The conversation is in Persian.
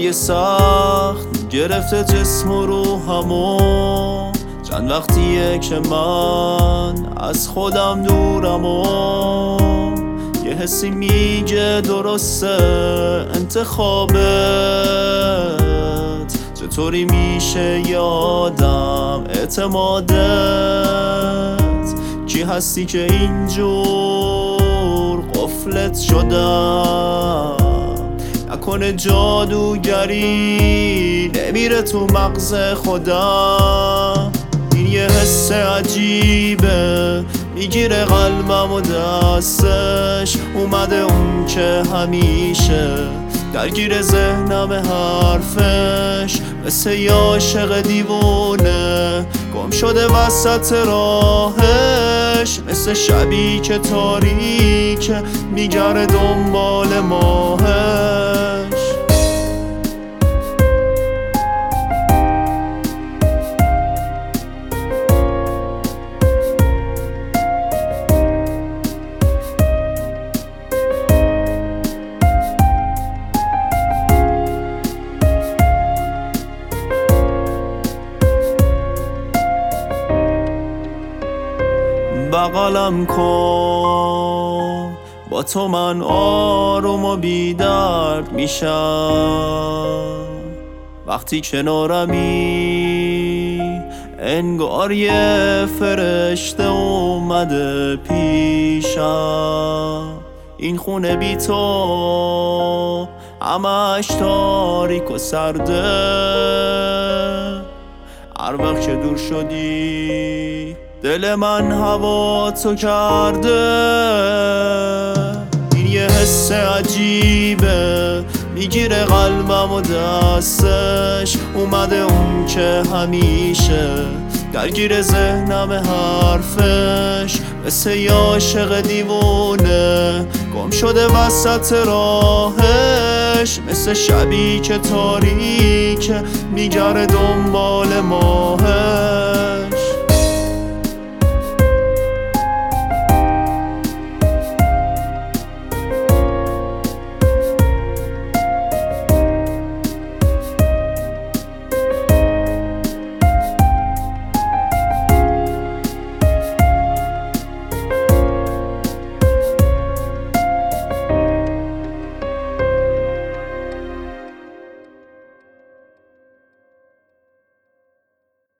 روزای سخت گرفته جسم و روحمو، چند وقتیه که من از خودم دورم و یه حسی میگه درسته انتخابت. چطوری میشه یادم اعتمادت؟ کی هستی که اینجور قفلت شدم؟ نکنه جادوگری نمیره تو مغز خودم. این یه حس عجیبه میگیره قلبم و دستش اومده اون که همیشه درگیر ذهنم حرفش، مثل یه عاشق دیوونه گم شده وسط راهش، مثل شبی که تاریکه میگره دنبال ماهش. بغلم کن با تو من آروم و بی درد میشم، وقتی کنارمی انگار یه فرشته اومده پیشم. این خونه بی تو همش تاریک و سرده، هر وقت که دور شدی دل من هوا تو کرده. این یه حس عجیبه میگیره قلبم و دستش اومده اون که همیشه درگیر ذهنم حرفش، مثل یه عاشق دیوونه گم شده وسط راهش، مثل شبی که تاریکه میگره دنبال ماهش.